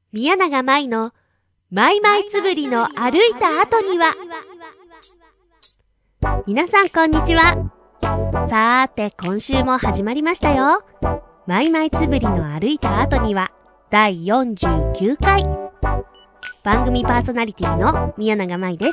宮永舞のマイマイつぶりの歩いた後には。皆さんこんにちは。さーて今週も始まりましたよ。マイマイつぶりの歩いた後には第49回。番組パーソナリティの宮永舞です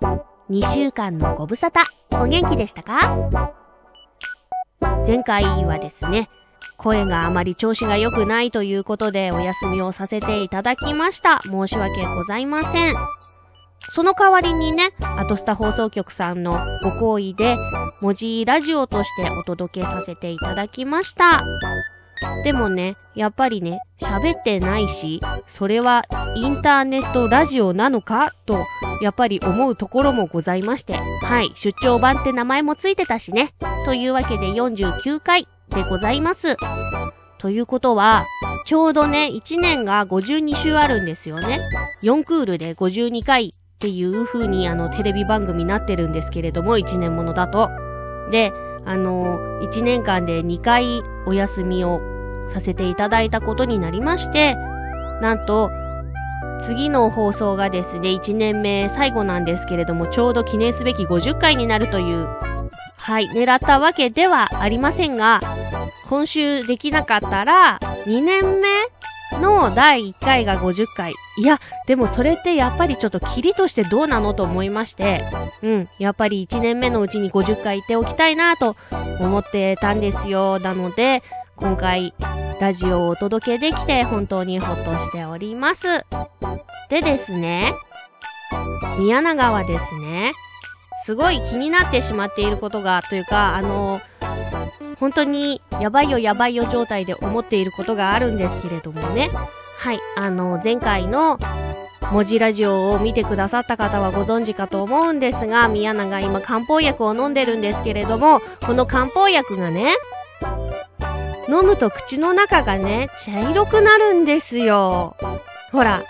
。2週間のご無沙汰、お元気でしたか？前回はですね、声があまり調子が良くないということでお休みをさせていただきました。申し訳ございません。その代わりにね、アトスタ放送局さんのご好意で文字ラジオとしてお届けさせていただきました。でもね、やっぱりね、喋ってないし、それはインターネットラジオなのかとやっぱり思うところもございまして、はい、出張版って名前もついてたしね、というわけで49回でございます。ということは、ちょうどね、1年が52週あるんですよね。4クールで52回っていう風にテレビ番組になってるんですけれども、1年ものだと。で、1年間で2回お休みをさせていただいたことになりまして、なんと、次の放送がですね、1年目最後なんですけれども、ちょうど記念すべき50回になるという、はい、狙ったわけではありませんが、今週できなかったら、2年目の第1回が50回。いや、でもそれってやっぱりちょっとキリとしてどうなのと思いまして、やっぱり1年目のうちに50回言っておきたいなと思ってたんですよ。なので、今回、ラジオをお届けできて本当にほっとしております。でですね、宮永はですね、すごい気になってしまっていることが、というか、本当にやばいよ状態で思っていることがあるんですけれどもね。はい、前回の文字ラジオを見てくださった方はご存知かと思うんですが、宮永今漢方薬を飲んでるんですけれども、この漢方薬がね、飲むと口の中がね、茶色くなるんですよ。ほら、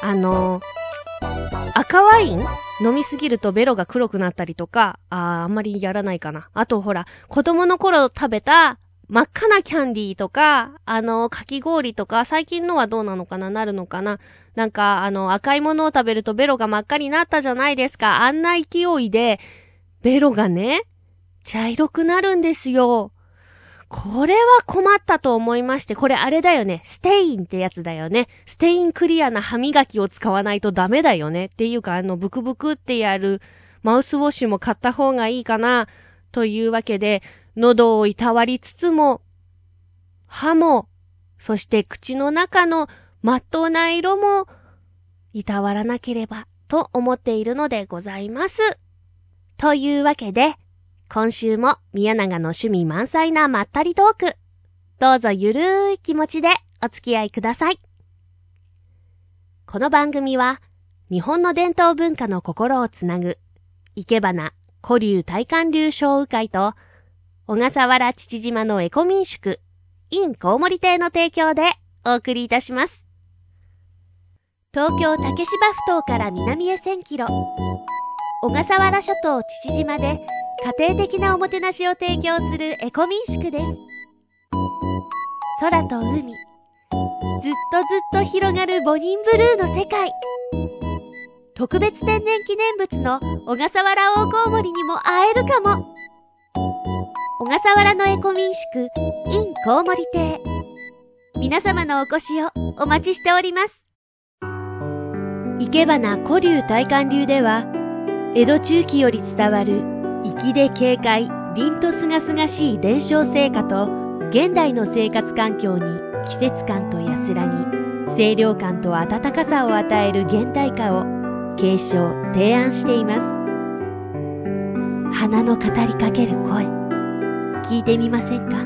赤ワイン飲みすぎるとベロが黒くなったりとか、あんまりやらないかな。あとほら、子供の頃食べた真っ赤なキャンディーとか、かき氷とか、最近のはどうなのかな、なるのかな。なんか、赤いものを食べるとベロが真っ赤になったじゃないですか。あんな勢いで、ベロがね、茶色くなるんですよ。これは困ったと思いまして、これあれだよね。ステインってやつだよね。ステインクリアな歯磨きを使わないとダメだよね。っていうか、ブクブクってやるマウスウォッシュも買った方がいいかな。というわけで、喉をいたわりつつも、歯も、そして口の中のまっとうな色も、いたわらなければ、と思っているのでございます。というわけで、今週も宮永の趣味満載なまったりトーク。どうぞゆるーい気持ちでお付き合いください。この番組は日本の伝統文化の心をつなぐ生け花古流大観流小鵜会と小笠原父島のエコ民宿 in コウモリ亭の提供でお送りいたします。東京竹芝埠頭から南へ1000キロ、小笠原諸島父島で家庭的なおもてなしを提供するエコ民宿です。空と海、ずっと広がるボニンブルーの世界。特別天然記念物の小笠原大コウモリにも会えるかも。小笠原のエコ民宿 in コウモリ亭。皆様のお越しをお待ちしております。生け花古流大観流では、江戸中期より伝わる粋で軽快、凛とすがすがしい伝承成果と、現代の生活環境に季節感と安らぎ、清涼感と温かさを与える現代化を継承、提案しています。花の語りかける声、聞いてみませんか？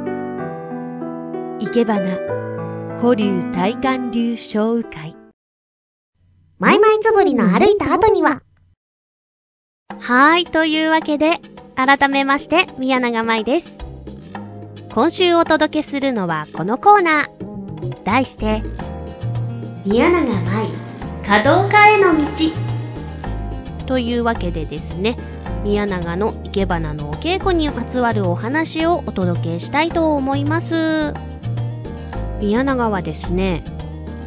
生け花、古流大観流小鵜会。マイマイつぶりの歩いた後には、はい、というわけで、改めまして、宮永舞です。今週お届けするのはこのコーナー。題して、宮永舞、華道家への道。というわけでですね、宮永の生け花のお稽古にまつわるお話をお届けしたいと思います。宮永はですね、昨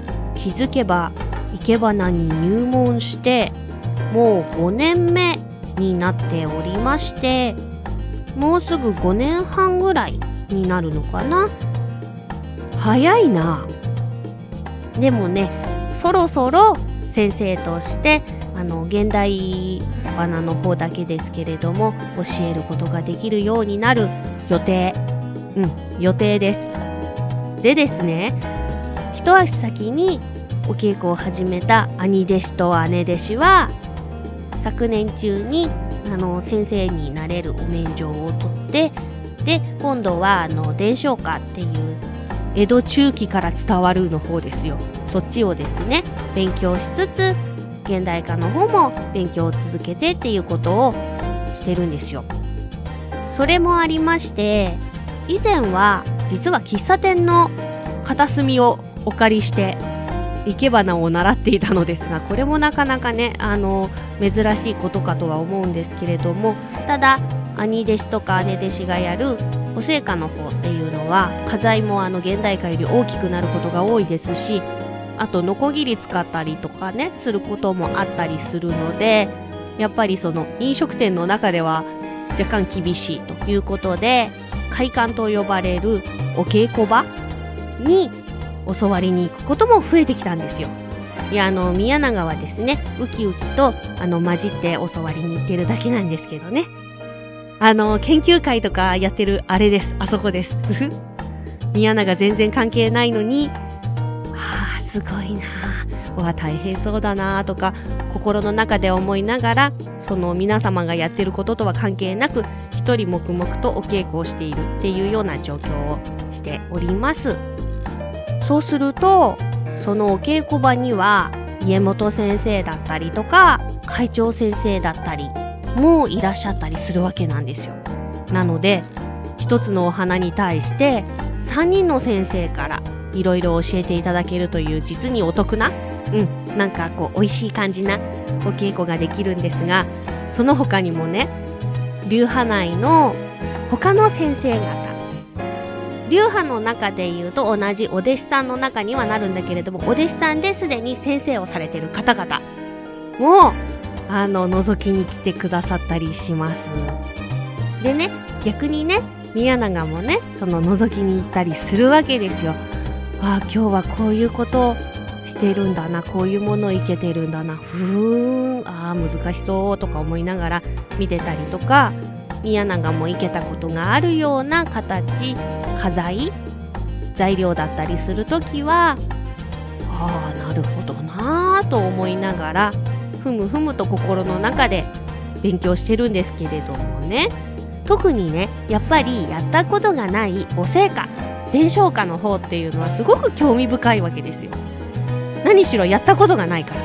気づけば生け花に入門してもう5年目になっておりまして、もうすぐ5年半ぐらいになるのかな。早いな。でもね、そろそろ先生として現代花の方だけですけれども教えることができるようになる予定です。でですね、一足先にお稽古を始めた兄弟子と姉弟子は昨年中に先生になれるお免状を取って、で今度は伝承歌っていう江戸中期から伝わるの方ですよ。そっちをですね勉強しつつ現代歌の方も勉強を続けてっていうことをしてるんですよ。それもありまして、以前は実は喫茶店の片隅をお借りして生け花を習っていたのですが、これもなかなかね珍しいことかとは思うんですけれども、ただ兄弟子とか姉弟子がやるお聖歌の方っていうのは花材も現代歌より大きくなることが多いですし、あとノコギリ使ったりとかねすることもあったりするので、やっぱりその飲食店の中では若干厳しいということで、会館と呼ばれるお稽古場に教わりに行くことも増えてきたんですよ。いや宮永はですねウキウキと混じって教わりに行ってるだけなんですけどね、研究会とかやってるあれです、あそこです宮永全然関係ないのにすごいな大変そうだなとか心の中で思いながら、その皆様がやってることとは関係なく一人黙々とお稽古をしているっていうような状況をしております。そうするとそのお稽古場には家元先生だったりとか会長先生だったりもいらっしゃったりするわけなんですよ。なので一つのお花に対して3人の先生からいろいろ教えていただけるという実にお得ななんか美味しい感じなお稽古ができるんですが、その他にもね流派内の他の先生方、流派の中でいうと同じお弟子さんの中にはなるんだけれども、お弟子さんですでに先生をされている方々も覗きに来てくださったりします。でね、逆にね宮永もねその覗きに行ったりするわけですよ。今日はこういうことをしてるんだな、こういうものをいけてるんだな、難しそうとか思いながら見てたりとか、宮永もいけたことがあるような形、花材材料だったりするときはなるほどなと思いながらふむふむと心の中で勉強してるんですけれどもね、特にねやっぱりやったことがないお聖歌伝承歌の方っていうのはすごく興味深いわけですよ。何しろやったことがないから。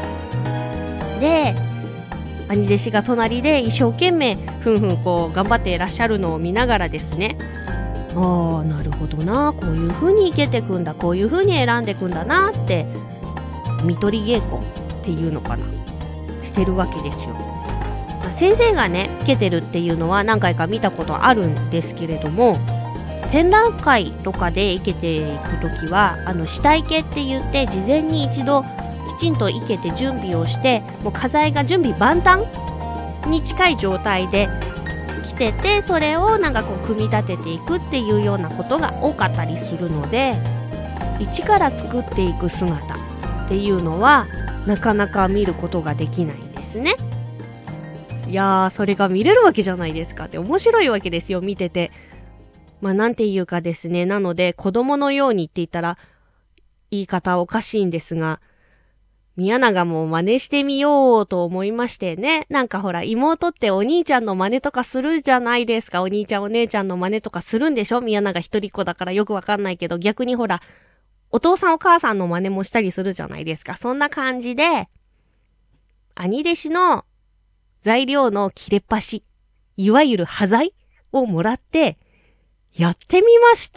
で兄弟子が隣で一生懸命頑張っていらっしゃるのを見ながらですね、なるほどな、こういう風にいけてくんだ、こういう風に選んでくんだなって見取り稽古っていうのかなしてるわけですよ。先生がねいけてるっていうのは何回か見たことあるんですけれども、展覧会とかでいけていくときは下生けって言って事前に一度きちんといけて準備をして、もう花材が準備万端に近い状態で来てて、それを組み立てていくっていうようなことが多かったりするので、一から作っていく姿っていうのはなかなか見ることができないんですね。いやー、それが見れるわけじゃないですかって面白いわけですよ、見てて。なんていうかですね、なので子供のようにって言ったら言い方おかしいんですが、宮永も真似してみようと思いましてね。ほら妹ってお兄ちゃんの真似とかするじゃないですか。お兄ちゃんお姉ちゃんの真似とかするんでしょ。宮永一人っ子だからよくわかんないけど、逆にほらお父さんお母さんの真似もしたりするじゃないですか。そんな感じで兄弟子の材料の切れっ端、いわゆる端材をもらってやってみました。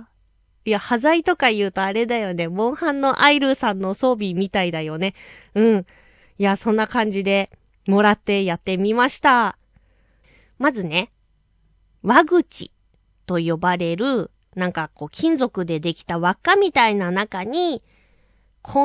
いや、端材とか言うとあれだよね。モンハンのアイルーさんの装備みたいだよね。いや、そんな感じでもらってやってみました。まずね、輪口と呼ばれる、金属でできた輪っかみたいな中に、込みっ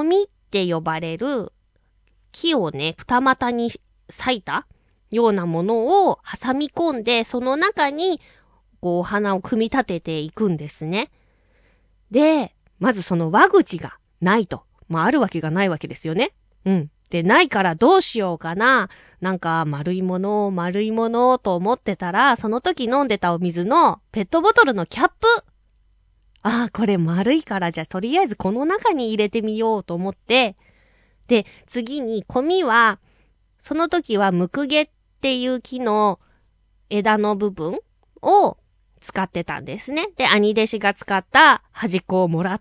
って呼ばれる木をね、二股に裂いたようなものを挟み込んで、その中にこうお花を組み立てていくんですね。で、まずその輪口がないと。あるわけがないわけですよね。で、ないからどうしようかな。なんか丸いものと思ってたら、その時飲んでたお水のペットボトルのキャップ。これ丸いから、じゃあとりあえずこの中に入れてみようと思って、で、次にコミは、その時はムクゲっていう木の枝の部分を使ってたんですね。で、兄弟子が使った端っこをもらって、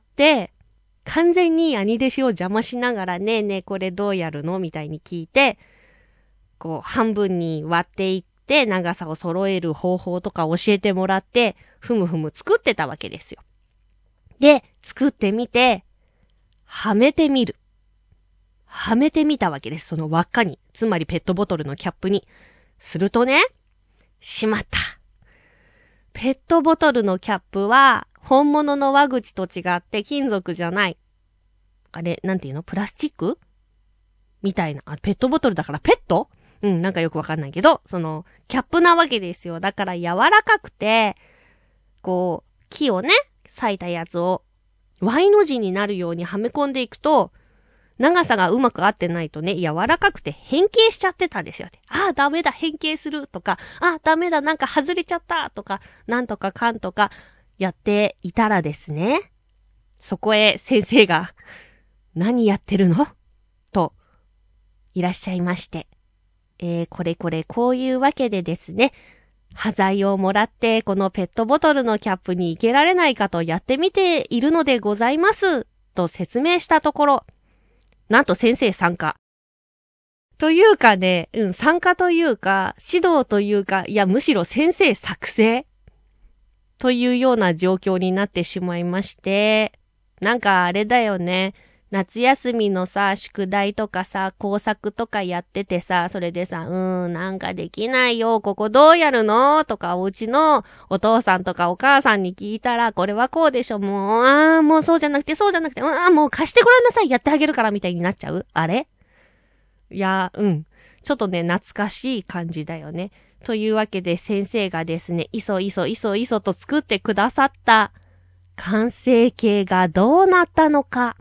完全に兄弟子を邪魔しながらねえねえこれどうやるのみたいに聞いて、こう半分に割っていって長さを揃える方法とか教えてもらって、ふむふむ作ってたわけですよ。で、作ってみて、はめてみたわけです。その輪っかに。つまりペットボトルのキャップに。するとね、しまった。ペットボトルのキャップは、本物の輪口と違って金属じゃない。あれ、なんていうの？プラスチックみたいな。ペットボトルだからペット？なんかよくわかんないけど、その、キャップなわけですよ。だから柔らかくて、こう、木をね、裂いたやつを、Y の字になるようにはめ込んでいくと、長さがうまく合ってないとね、柔らかくて変形しちゃってたんですよね。ダメだ、変形するとか、ダメだ、なんか外れちゃったとか、なんとかかんとかやっていたらですね、そこへ先生が、何やってるの？と、いらっしゃいまして。こういうわけでですね、端材をもらって、このペットボトルのキャップにいけられないかとやってみているのでございます。と説明したところ、なんと先生参加。というかね、参加というか、指導というか、いやむしろ先生作成というような状況になってしまいまして、なんかあれだよね。夏休みのさ、宿題とかさ、工作とかやっててさ、それでさ、なんかできないよ、ここどうやるのとか、お家のお父さんとかお母さんに聞いたら、これはこうでしょ、もうそうじゃなくて、もう貸してごらんなさい、やってあげるから、みたいになっちゃう？あれ？いや、ちょっとね、懐かしい感じだよね。というわけで先生がですね、いそと作ってくださった完成形がどうなったのか。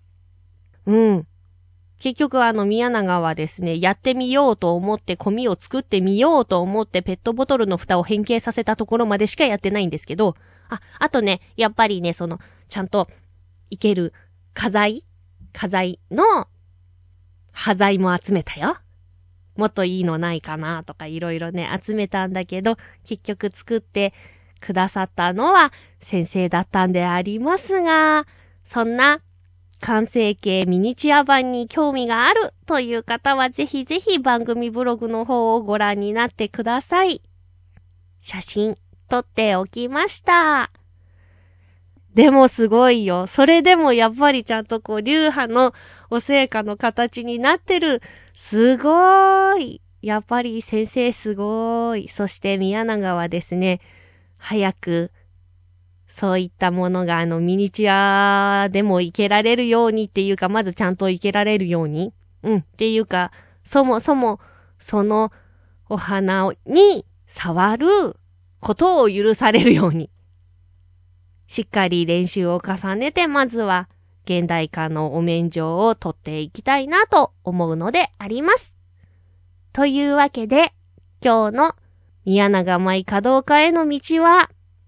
結局宮永はですね、やってみようと思ってコミを作ってみようと思ってペットボトルの蓋を変形させたところまでしかやってないんですけど、あとね、やっぱりね、ちゃんといける家財の端材も集めたよ。もっといいのないかなとかいろいろね、集めたんだけど、結局作ってくださったのは先生だったんでありますが、そんな完成形ミニチュア版に興味があるという方はぜひぜひ番組ブログの方をご覧になってください。写真撮っておきました。でもすごいよ。それでもやっぱりちゃんと流派のお聖火の形になってる。すごーい。やっぱり先生すごーい。そして宮永はですね、早くそういったものがミニチュアでもいけられるようにっていうか、まずちゃんといけられるように。っていうか、そもそもそのお花に触ることを許されるように。しっかり練習を重ねて、まずは現代化のお免状を取っていきたいなと思うのであります。というわけで、今日の宮永舞華道家への道は、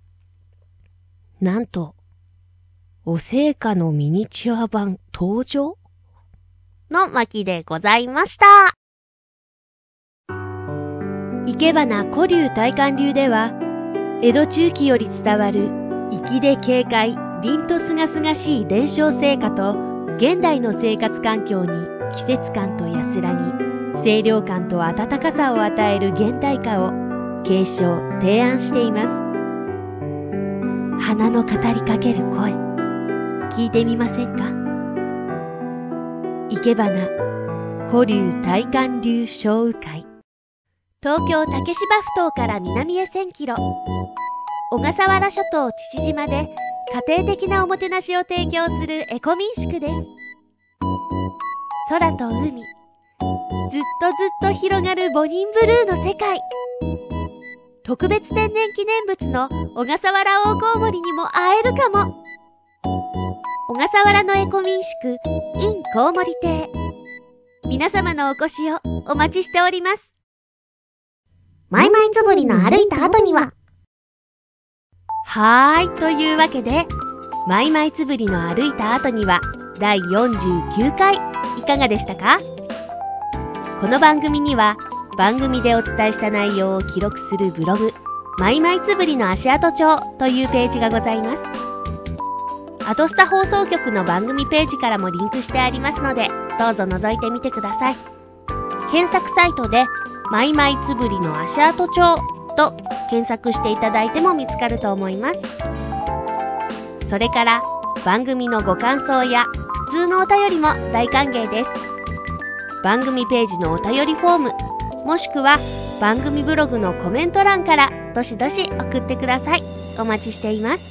なんと、お聖火のミニチュア版登場の巻でございました。生け花古流大観流では、江戸中期より伝わる粋で軽快、凛とすがすがしい伝承聖火と、現代の生活環境に季節感と安らぎ、清涼感と温かさを与える現代化を継承・提案しています。花の語りかける声、聞いてみませんか？生け花古流大観流小雨会。東京竹芝埠頭から南へ1000キロ、小笠原諸島父島で家庭的なおもてなしを提供するエコ民宿です。 空と海、ずっとずっと広がるボニンブルーの世界。特別天然記念物の小笠原大コウモリにも会えるかも。小笠原のエコ民宿 in コウモリ亭。皆様のお越しをお待ちしております。 マイマイつぶりの歩いた後には、 というわけで、マイマイつぶりの歩いた後には第49回いかがでしたか？この番組には番組でお伝えした内容を記録するブログ、マイマイつぶりの足跡帳というページがございます。アトスタ放送局の番組ページからもリンクしてありますので、どうぞ覗いてみてください。検索サイトでマイマイつぶりの足跡帳と検索していただいても見つかると思います。それから番組のご感想や普通のお便りも大歓迎です。番組ページのお便りフォーム、もしくは番組ブログのコメント欄からどしどし送ってください。お待ちしています。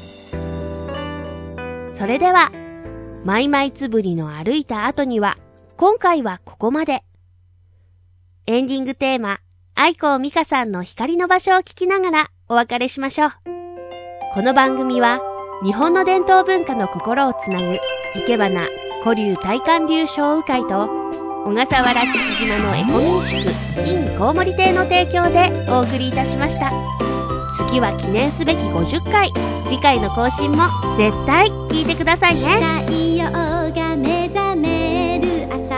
それでは、マイマイつぶりの歩いた後には、今回はここまで。エンディングテーマ、愛子美香さんの光の場所を聞きながらお別れしましょう。この番組は、日本の伝統文化の心をつなぐ、生け花、古流大観流小雨会と、小笠原父島のエコ民宿、in コウモリ亭の提供でお送りいたしました。次は記念すべき50回。次回の更新も絶対聞いてくださいね。 太陽が目覚める朝、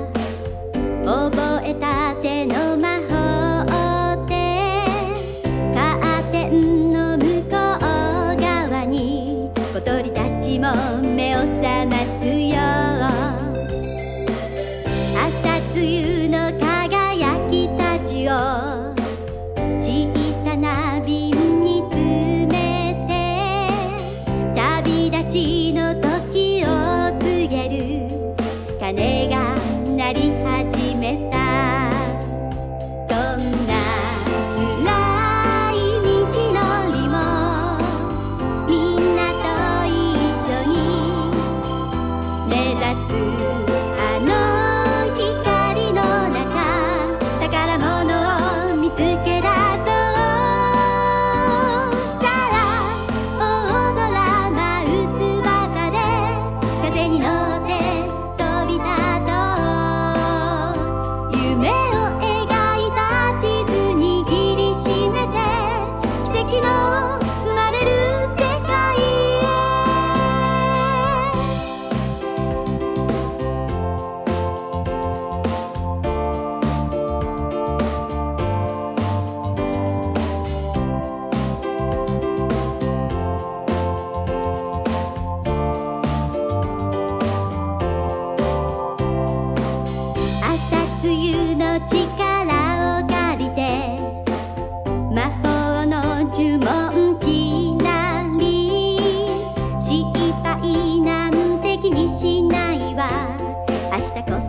覚えたての魔法でカーテンの向こう側に小鳥たちも目を覚ますよ。朝露の輝きたちを小さな瓶に詰めて、旅立ちの時を告げる鐘が鳴り始めた。どんな辛い道のりもみんなと一緒に目指すあの光の中、宝物を見つけ出そう。さあ大空舞う翼で風に乗って飛び立とう。夢を描いた地図握りしめて、奇跡の生まれる世界へ。朝露の力を借りて、魔法の呪文きなり、失敗なんて気にしないわ。明日こ